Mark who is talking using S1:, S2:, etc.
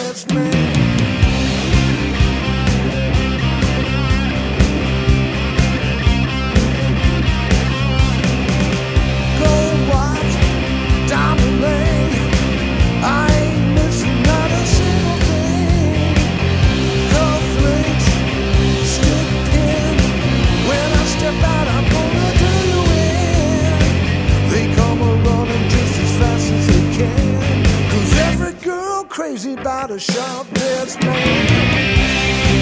S1: best man. Gold watch, diamond ring, I ain't missing not a single thing. Cufflinks, stick pin, when I step out I'm gonna do you in. They come a-running just as fast as they can, 'cause every girl crazy about a sharp-dressed man.